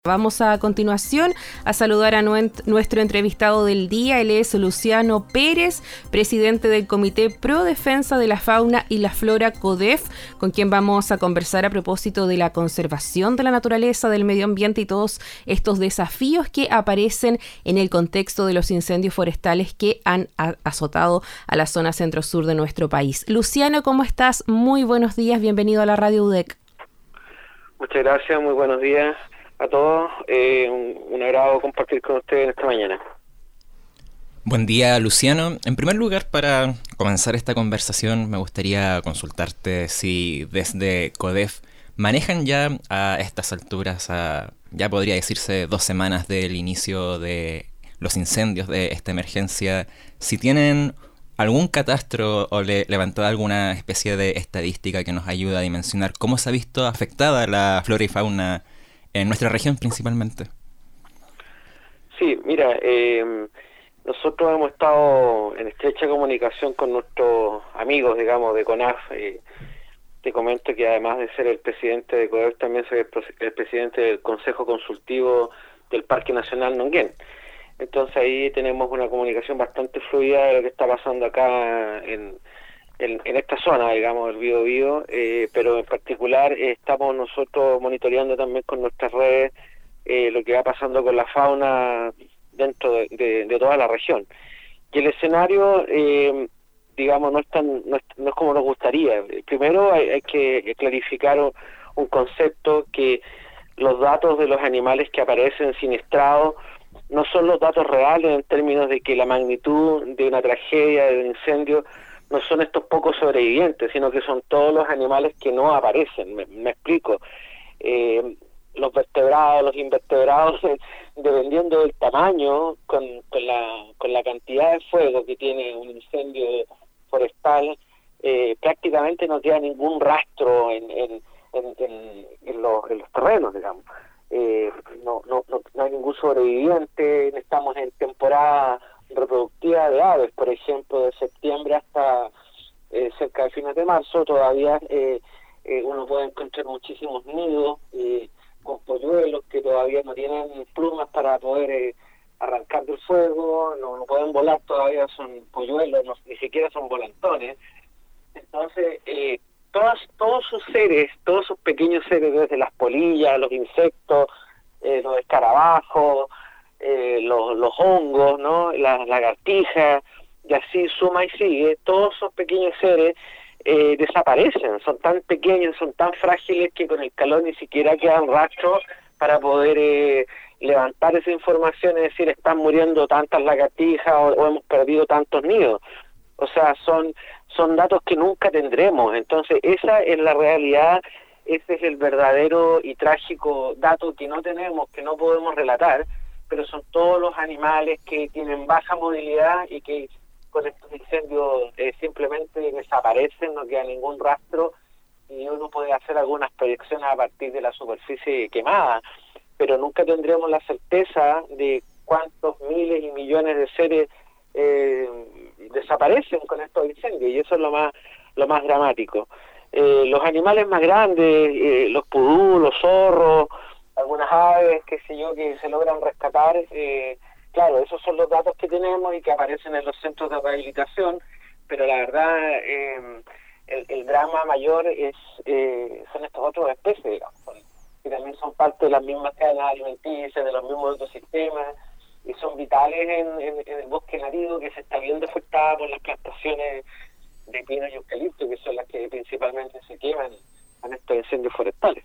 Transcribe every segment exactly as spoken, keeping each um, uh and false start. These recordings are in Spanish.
Vamos a continuación a saludar a nuestro entrevistado del día. Él es Luciano Pérez, presidente del Comité Pro Defensa de la Fauna y la Flora CODEF, con quien vamos a conversar a propósito de la conservación de la naturaleza, del medio ambiente y todos estos desafíos que aparecen en el contexto de los incendios forestales que han azotado a la zona centro-sur de nuestro país. Luciano, ¿cómo estás? Muy buenos días, bienvenido a la Radio U D E C. Muchas gracias, muy buenos días a todos, eh, un, un agrado compartir con ustedes esta mañana. Buen día, Luciano. En primer lugar, para comenzar esta conversación, me gustaría consultarte si desde CODEF manejan ya a estas alturas, a, ya podría decirse dos semanas del inicio de los incendios de esta emergencia, si tienen algún catastro o le, levantado alguna especie de estadística que nos ayuda a dimensionar cómo se ha visto afectada la flora y fauna en nuestra región principalmente. Sí, mira, eh, nosotros hemos estado en estrecha comunicación con nuestros amigos, digamos, de CONAF. Eh, te comento que además de ser el presidente de CODEF, también soy el, el presidente del Consejo Consultivo del Parque Nacional Nonguén. Entonces ahí tenemos una comunicación bastante fluida de lo que está pasando acá en En, en esta zona, digamos, del Biobío, eh, pero en particular eh, estamos nosotros monitoreando también con nuestras redes eh, lo que va pasando con la fauna dentro de, de, de toda la región. Y el escenario, eh, digamos, no es, tan, no, es, no es como nos gustaría. Primero hay, hay que clarificar un, un concepto, que los datos de los animales que aparecen siniestrados no son los datos reales en términos de que la magnitud de una tragedia, de un incendio, no son estos pocos sobrevivientes, sino que son todos los animales que no aparecen. Me, me explico. Eh, los vertebrados, los invertebrados, dependiendo del tamaño, con, con, la, con la cantidad de fuego que tiene un incendio forestal, eh, prácticamente no queda ningún rastro en, en, en, en, en, los, en los terrenos, digamos. Eh, no, no, no, no hay ningún sobreviviente, estamos en temporada reproductiva de aves, por ejemplo, de septiembre hasta eh, cerca de fines de marzo, todavía eh, eh, uno puede encontrar muchísimos nidos eh, con polluelos que todavía no tienen plumas para poder eh, arrancar del fuego, no, no pueden volar todavía, son polluelos, no, ni siquiera son volantones. Entonces, eh, todas, todos sus seres, todos sus pequeños seres, desde las polillas, los insectos, eh, los escarabajos, Eh, los, los hongos, ¿no? Las lagartijas, y así suma y sigue, todos esos pequeños seres eh, desaparecen, son tan pequeños, son tan frágiles que con el calor ni siquiera quedan rastros para poder eh, levantar esa información y decir están muriendo tantas lagartijas o, o hemos perdido tantos nidos. O sea, son, son datos que nunca tendremos. Entonces esa es la realidad, ese es el verdadero y trágico dato que no tenemos, que no podemos relatar, pero son todos los animales que tienen baja movilidad y que con estos incendios eh, simplemente desaparecen, no queda ningún rastro, y uno puede hacer algunas proyecciones a partir de la superficie quemada, pero nunca tendremos la certeza de cuántos miles y millones de seres eh, desaparecen con estos incendios, y eso es lo más, lo más dramático. Eh, los animales más grandes, eh, los pudú, los zorros, algunas aves, qué sé yo, que se logran rescatar, eh, claro, esos son los datos que tenemos y que aparecen en los centros de rehabilitación, pero la verdad, eh, el, el drama mayor es eh, son estas otras especies, digamos, que también son parte de las mismas cadenas alimenticias, de los mismos ecosistemas, y son vitales en, en, en el bosque nativo, que se está viendo afectada por las plantaciones de pino y eucalipto, que son las que principalmente se queman en estos incendios forestales.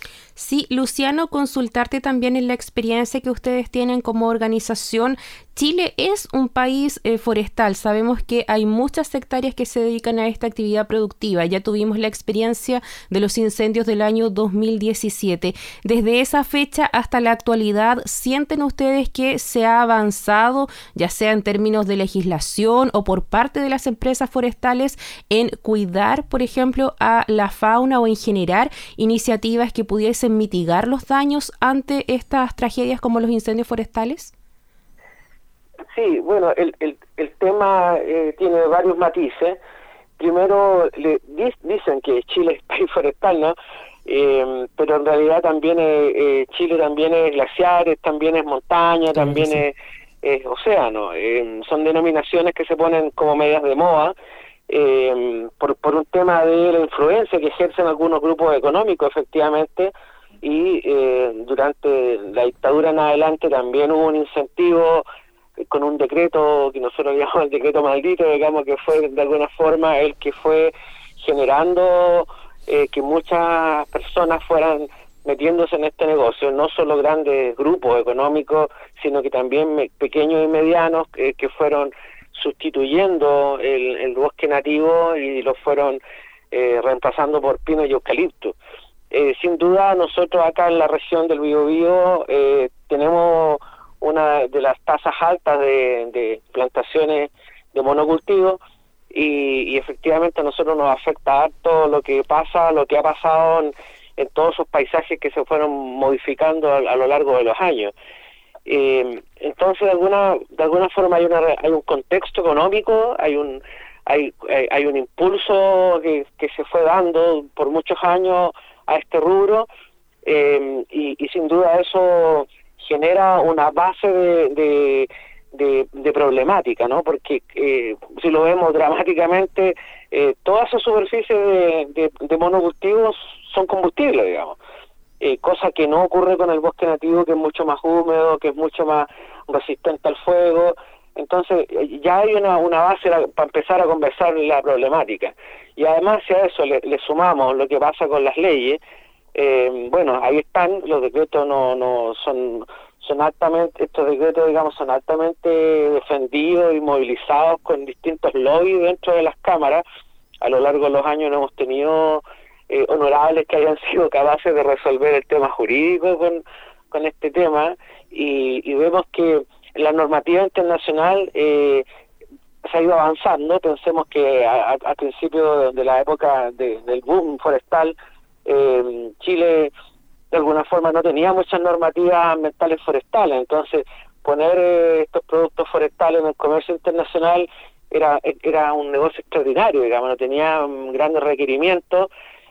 Sí, Luciano, consultarte también en la experiencia que ustedes tienen como organización. Chile es un país eh, forestal. Sabemos que hay muchas hectáreas que se dedican a esta actividad productiva. Ya tuvimos la experiencia de los incendios del año dos mil diecisiete. Desde esa fecha hasta la actualidad, ¿sienten ustedes que se ha avanzado, ya sea en términos de legislación o por parte de las empresas forestales, en cuidar, por ejemplo, a la fauna o en generar iniciativas que pudiesen mitigar los daños ante estas tragedias como los incendios forestales? Sí, bueno, el, el, el tema eh, tiene varios matices. Primero, le, dicen que Chile es país forestal, ¿no? eh, pero en realidad también eh, eh, Chile también es glaciares, también es montaña, Claro también sí. es, es océano. Eh, son denominaciones que se ponen como medias de moda, eh, por, por un tema de la influencia que ejercen algunos grupos económicos, efectivamente, y eh, durante la dictadura en adelante también hubo un incentivo eh, con un decreto que nosotros llamamos el decreto maldito, digamos, que fue de alguna forma el que fue generando eh, que muchas personas fueran metiéndose en este negocio, no solo grandes grupos económicos, sino que también me, pequeños y medianos eh, que fueron sustituyendo el, el bosque nativo y lo fueron eh, reemplazando por pino y eucalipto. Eh, sin duda, nosotros acá en la región del Biobío eh, tenemos una de las tasas altas de, de plantaciones de monocultivo y, y efectivamente a nosotros nos afecta harto lo que pasa, lo que ha pasado en, en todos esos paisajes que se fueron modificando a, a lo largo de los años. Eh, entonces, de alguna de alguna forma hay una hay un contexto económico, hay un hay hay, hay un impulso que, que se fue dando por muchos años a este rubro, eh, y, y sin duda eso genera una base de, de, de, de problemática, ¿no? Porque eh, si lo vemos dramáticamente, eh, todas esas superficies de, de, de monocultivos son combustibles, digamos, eh, cosa que no ocurre con el bosque nativo, que es mucho más húmedo, que es mucho más resistente al fuego. Entonces ya hay una, una base para empezar a conversar la problemática. Y además, si a eso le, le sumamos lo que pasa con las leyes, eh, bueno, ahí están, los decretos no no son son altamente, estos decretos, digamos, son altamente defendidos y movilizados con distintos lobbies dentro de las cámaras. A lo largo de los años no hemos tenido eh, honorables que hayan sido capaces de resolver el tema jurídico con, con este tema, y, y vemos que la normativa internacional eh, se ha ido avanzando. Pensemos que a, a, a principio de, de la época de, del boom forestal, eh, Chile de alguna forma no tenía muchas normativas ambientales forestales, entonces poner eh, estos productos forestales en el comercio internacional era era un negocio extraordinario, digamos, no tenía um, grandes requerimientos,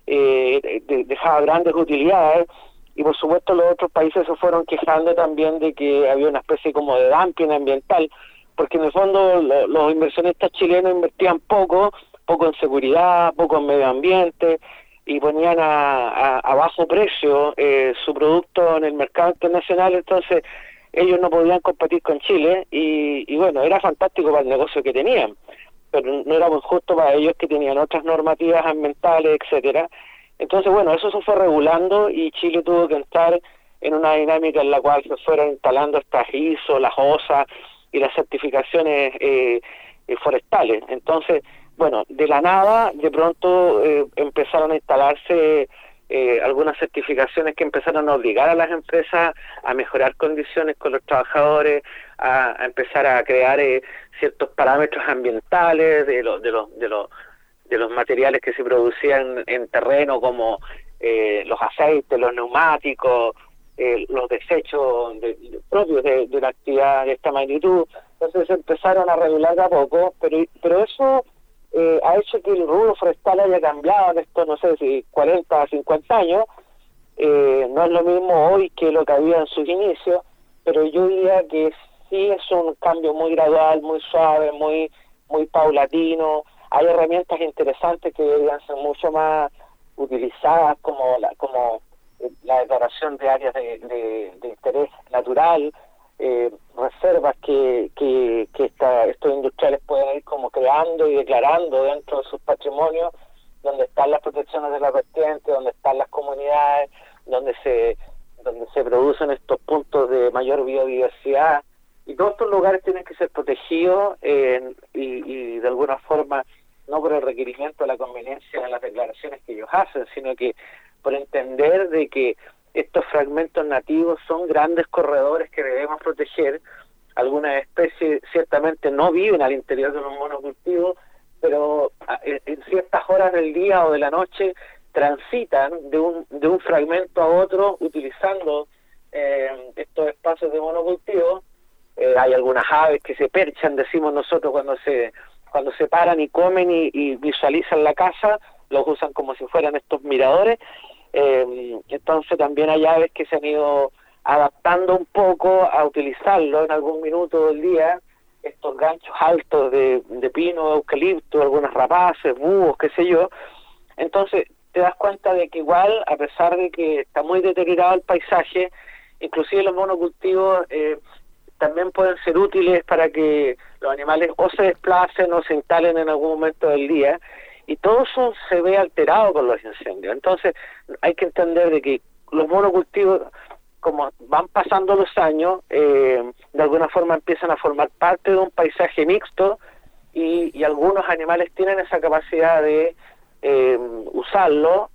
eh, de, dejaba grandes utilidades. Y por supuesto los otros países se fueron quejando también de que había una especie como de dumping ambiental, porque en el fondo lo, los inversionistas chilenos invertían poco, poco en seguridad, poco en medio ambiente, y ponían a, a, a bajo precio eh, su producto en el mercado internacional. Entonces ellos no podían competir con Chile, y, y bueno, era fantástico para el negocio que tenían, pero no era muy justo para ellos que tenían otras normativas ambientales, etcétera. Entonces, bueno, eso se fue regulando y Chile tuvo que entrar en una dinámica en la cual se fueron instalando estas I S O, las O S A y las certificaciones eh, eh, forestales. Entonces, bueno, de la nada, de pronto eh, empezaron a instalarse eh, algunas certificaciones que empezaron a obligar a las empresas a mejorar condiciones con los trabajadores, a, a empezar a crear eh, ciertos parámetros ambientales de los de los de los de los materiales que se producían en terreno, como eh, los aceites, los neumáticos, eh, los desechos de, de, propios de, de la actividad de esta magnitud. Entonces se empezaron a regular de a poco, pero pero eso eh, ha hecho que el rubro forestal haya cambiado en estos, no sé si cuarenta, cincuenta años. Eh, no es lo mismo hoy que lo que había en sus inicios, pero yo diría que sí es un cambio muy gradual, muy suave, muy muy paulatino. Hay herramientas interesantes que deberían ser mucho más utilizadas, como la, como la declaración de áreas de, de, de interés natural, eh, reservas que, que, que esta, estos industriales pueden ir como creando y declarando dentro de sus patrimonios, donde están las protecciones de la vertiente, donde están las comunidades, donde se donde se producen estos puntos de mayor biodiversidad. Y todos estos lugares tienen que ser protegidos eh, y, y de alguna forma no por el requerimiento de la conveniencia de las declaraciones que ellos hacen, sino que por entender de que estos fragmentos nativos son grandes corredores que debemos proteger. Algunas especies ciertamente no viven al interior de los monocultivos, pero en ciertas horas del día o de la noche transitan de un de un fragmento a otro utilizando eh, estos espacios de monocultivo. Eh, hay algunas aves que se perchan, decimos nosotros, cuando se cuando se paran y comen y, y visualizan la casa, los usan como si fueran estos miradores. Eh, entonces también hay aves que se han ido adaptando un poco a utilizarlo en algún minuto del día, estos ganchos altos de, de pino, eucalipto, algunas rapaces, búhos, qué sé yo. Entonces te das cuenta de que igual, a pesar de que está muy deteriorado el paisaje, inclusive los monocultivos eh, también pueden ser útiles para que los animales o se desplacen o se instalen en algún momento del día, y todo eso se ve alterado con los incendios. Entonces hay que entender de que los monocultivos, como van pasando los años, eh, de alguna forma empiezan a formar parte de un paisaje mixto, y, y algunos animales tienen esa capacidad de eh, usarlo,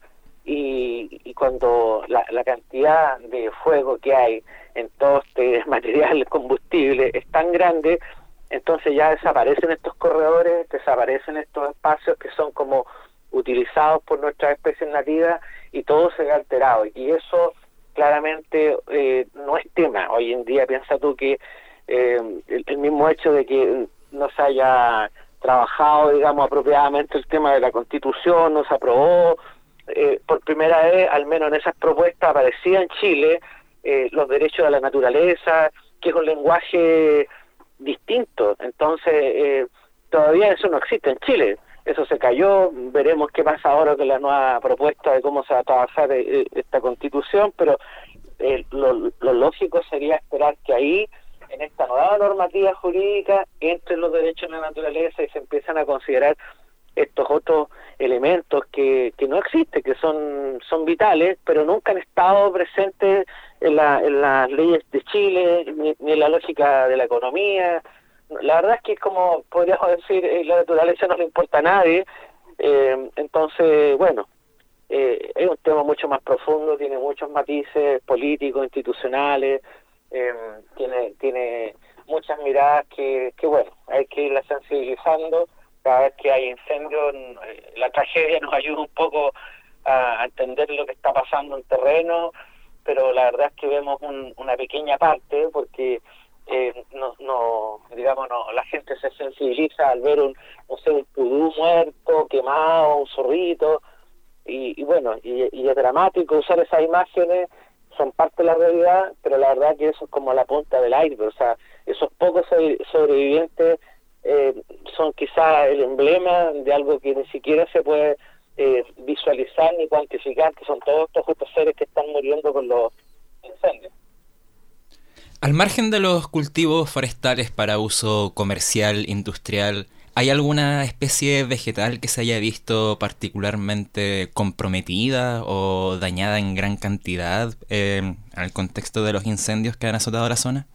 y, y cuando la, la cantidad de fuego que hay en todo este material combustible es tan grande, entonces ya desaparecen estos corredores, desaparecen estos espacios que son como utilizados por nuestras especies nativas, y todo se ve alterado, y eso claramente eh, no es tema. Hoy en día piensa tú que eh, el, el mismo hecho de que no se haya trabajado, digamos, apropiadamente el tema de la Constitución, no se aprobó, eh, por primera vez, al menos en esas propuestas, aparecía en Chile eh, los derechos de la naturaleza, que es un lenguaje distinto. Entonces, eh, todavía eso no existe en Chile. Eso se cayó, veremos qué pasa ahora con la nueva propuesta de cómo se va a trabajar eh, esta Constitución, pero eh, lo, lo lógico sería esperar que ahí, en esta nueva normativa jurídica, entren los derechos de la naturaleza y se empiezan a considerar estos otros elementos que, que no existen, que son son vitales, pero nunca han estado presentes en, la, en las leyes de Chile, ni, ni en la lógica de la economía. La verdad es que, como podríamos decir, eh, la naturaleza no le importa a nadie. Eh, entonces, bueno, eh, es un tema mucho más profundo, tiene muchos matices políticos, institucionales, eh, tiene tiene muchas miradas que, que, bueno, hay que irlas sensibilizando. Cada vez que hay incendios, la tragedia nos ayuda un poco a, a entender lo que está pasando en terreno, pero la verdad es que vemos un, una pequeña parte, porque eh, no, no, digamos, no, la gente se sensibiliza al ver un, no sé, un pudú muerto, quemado, un zorrito, y, y bueno, y, y es dramático usar esas imágenes, son parte de la realidad, pero la verdad que eso es como la punta del iceberg. O sea, esos pocos sobrevivientes eh, son quizás el emblema de algo que ni siquiera se puede eh, visualizar ni cuantificar, que son todos estos otros seres que están muriendo con los incendios. Al margen de los cultivos forestales para uso comercial, industrial, ¿hay alguna especie vegetal que se haya visto particularmente comprometida o dañada en gran cantidad eh, en el contexto de los incendios que han azotado la zona?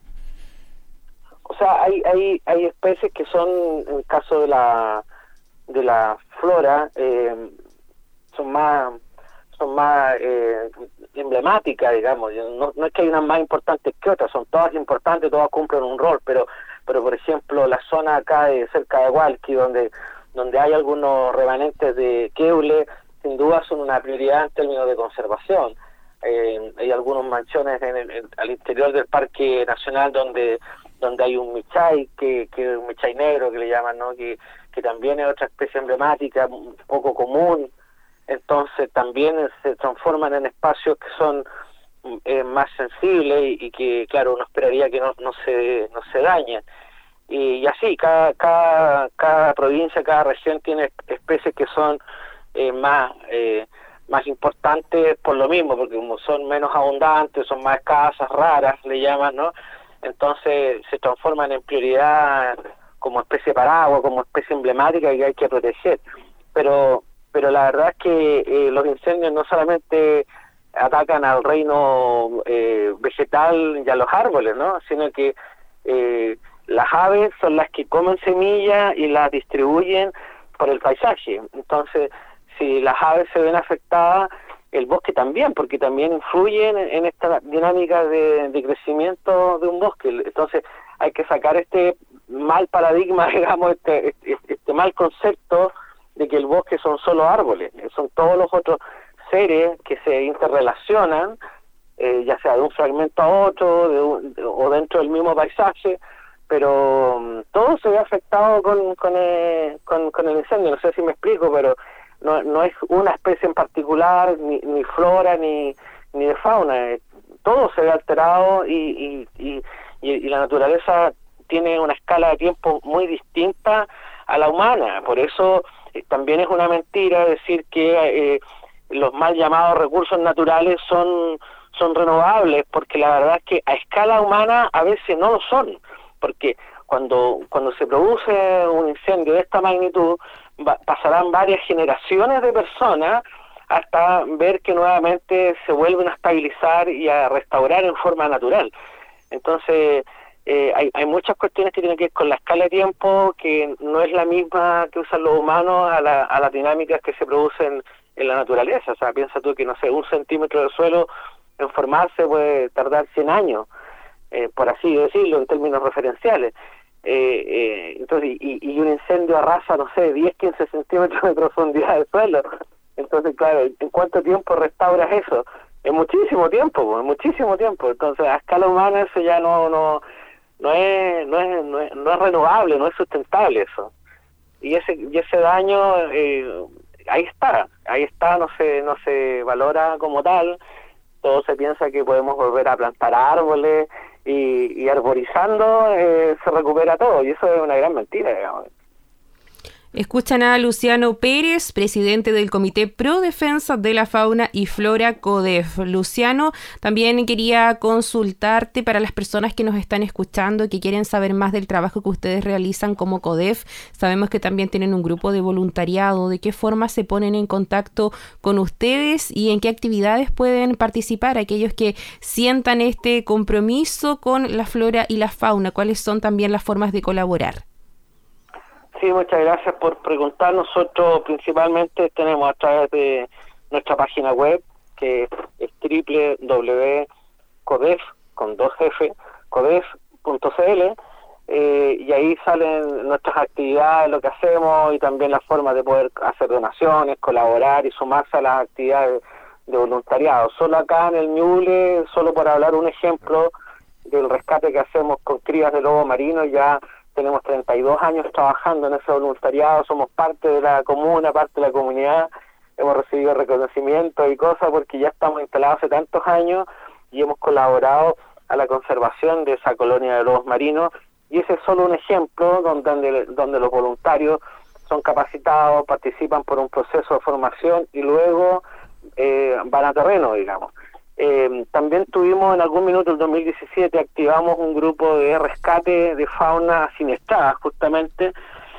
O sea, hay hay hay especies que son, en el caso de la de la flora, eh, son más son más eh, emblemáticas, digamos. No, no es que hay unas más importantes que otras, son todas importantes, todas cumplen un rol, pero pero por ejemplo la zona acá de cerca de Hualqui, donde donde hay algunos remanentes de queule, sin duda son una prioridad en términos de conservación. Eh, hay algunos manchones en el, en, al interior del Parque Nacional donde donde hay un michay, que que un michay negro que le llaman, ¿no? Que que también es otra especie emblemática, un poco común. Entonces también se transforman en espacios que son eh, más sensibles y, y que, claro, uno esperaría que no, no se no se dañen. Y, y así, cada, cada cada provincia, cada región tiene especies que son eh, más eh, más importantes por lo mismo, porque como son menos abundantes, son más escasas, raras, le llaman, ¿no? Entonces se transforman en prioridad como especie paraguas, como especie emblemática que hay que proteger. Pero pero la verdad es que eh, los incendios no solamente atacan al reino eh, vegetal y a los árboles, ¿no? Sino que eh, las aves son las que comen semillas y las distribuyen por el paisaje. Entonces, si las aves se ven afectadas, el bosque también, porque también influyen en, en esta dinámica de, de crecimiento de un bosque. Entonces, hay que sacar este mal paradigma, digamos, este, este, este mal concepto de que el bosque son solo árboles, son todos los otros seres que se interrelacionan, eh, ya sea de un fragmento a otro, de un, de, o dentro del mismo paisaje, pero um, todo se ve afectado con con el, con, con el incendio. No sé si me explico, pero no, no es una especie en particular, ni, ni flora, ni, ni de fauna. Todo se ve alterado y, y, y, y la naturaleza tiene una escala de tiempo muy distinta a la humana. Por eso eh, también es una mentira decir que eh, los mal llamados recursos naturales son, son renovables, porque la verdad es que a escala humana a veces no lo son, porque cuando, cuando se produce un incendio de esta magnitud, va, pasarán varias generaciones de personas hasta ver que nuevamente se vuelven a estabilizar y a restaurar en forma natural. Entonces, eh, hay, hay muchas cuestiones que tienen que ver con la escala de tiempo, que no es la misma que usan los humanos a, la, a las dinámicas que se producen en la naturaleza. O sea, piensa tú que, no sé, un centímetro de suelo en formarse puede tardar cien años, eh, por así decirlo, en términos referenciales. Eh, eh, entonces, y, y un incendio arrasa, no sé, diez, quince centímetros de profundidad del suelo. Entonces, claro, ¿en cuánto tiempo restauras eso? En muchísimo tiempo, en muchísimo tiempo. Entonces, a escala humana eso ya no no no es no es no es, no es renovable, no es sustentable eso. Y ese y ese daño eh, ahí está, ahí está, no se no se valora como tal. Todo se piensa que podemos volver a plantar árboles y, y arborizando eh, se recupera todo, y eso es una gran mentira, digamos. Escuchan a Luciano Pérez, presidente del Comité Pro Defensa de la Fauna y Flora CODEF. Luciano, también quería consultarte para las personas que nos están escuchando y que quieren saber más del trabajo que ustedes realizan como CODEF. Sabemos que también tienen un grupo de voluntariado. ¿De qué forma se ponen en contacto con ustedes y en qué actividades pueden participar aquellos que sientan este compromiso con la flora y la fauna? ¿Cuáles son también las formas de colaborar? Sí, muchas gracias por preguntar. Nosotros principalmente tenemos a través de nuestra página web, que es doble u doble u doble u punto codef, con dos F, codef punto c l, eh, y ahí salen nuestras actividades, lo que hacemos, y también las formas de poder hacer donaciones, colaborar y sumarse a las actividades de voluntariado. Solo acá en el Ñuble, solo para hablar un ejemplo del rescate que hacemos con crías de lobo marino, ya tenemos treinta y dos años trabajando en ese voluntariado, somos parte de la comuna, parte de la comunidad, hemos recibido reconocimientos y cosas porque ya estamos instalados hace tantos años y hemos colaborado a la conservación de esa colonia de lobos marinos, y ese es solo un ejemplo donde, donde los voluntarios son capacitados, participan por un proceso de formación y luego eh, van a terreno, digamos. Eh, también tuvimos en algún minuto, el dos mil diecisiete, activamos un grupo de rescate de fauna siniestrada, justamente,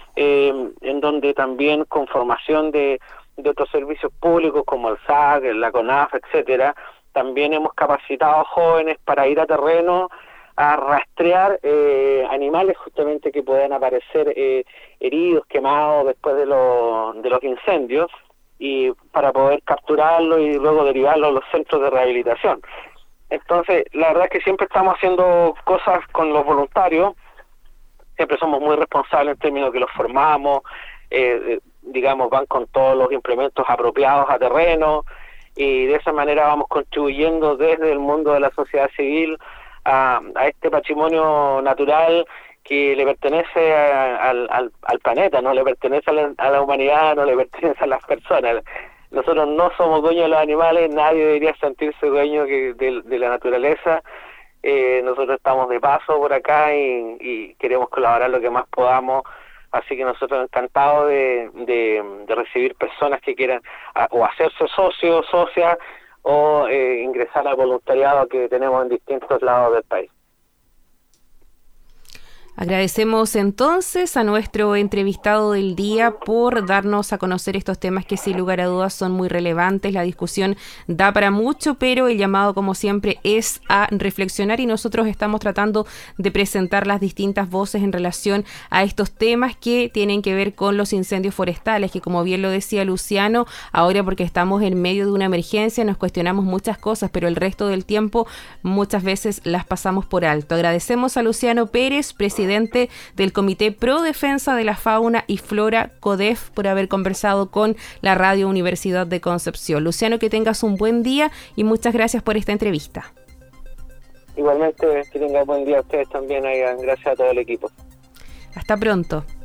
eh, en donde también con formación de, de otros servicios públicos como el S A C, la CONAF, etcétera, también hemos capacitado jóvenes para ir a terreno a rastrear eh, animales justamente que puedan aparecer eh, heridos, quemados después de, lo, de los incendios, y para poder capturarlo y luego derivarlo a los centros de rehabilitación. Entonces, la verdad es que siempre estamos haciendo cosas con los voluntarios, siempre somos muy responsables en términos que los formamos, eh, digamos, van con todos los implementos apropiados a terreno, y de esa manera vamos contribuyendo desde el mundo de la sociedad civil a, a este patrimonio natural que le pertenece a, al, al, al planeta, no le pertenece a la, a la humanidad, no le pertenece a las personas. Nosotros no somos dueños de los animales, nadie debería sentirse dueño que, de, de la naturaleza. Eh, nosotros estamos de paso por acá y, y queremos colaborar lo que más podamos, así que nosotros encantados de, de, de recibir personas que quieran a, o hacerse socios, socias, o eh, ingresar al voluntariado que tenemos en distintos lados del país. Agradecemos entonces a nuestro entrevistado del día por darnos a conocer estos temas que sin lugar a dudas son muy relevantes. La discusión da para mucho, pero el llamado, como siempre, es a reflexionar, y nosotros estamos tratando de presentar las distintas voces en relación a estos temas que tienen que ver con los incendios forestales, que, como bien lo decía Luciano, ahora porque estamos en medio de una emergencia nos cuestionamos muchas cosas, pero el resto del tiempo muchas veces las pasamos por alto. Agradecemos a Luciano Pérez, presidente del Comité Pro Defensa de la Fauna y Flora CODEF, por haber conversado con la Radio Universidad de Concepción. Luciano, que tengas un buen día y muchas gracias por esta entrevista. Igualmente, que tengan buen día a ustedes también. Gracias a todo el equipo. Hasta pronto.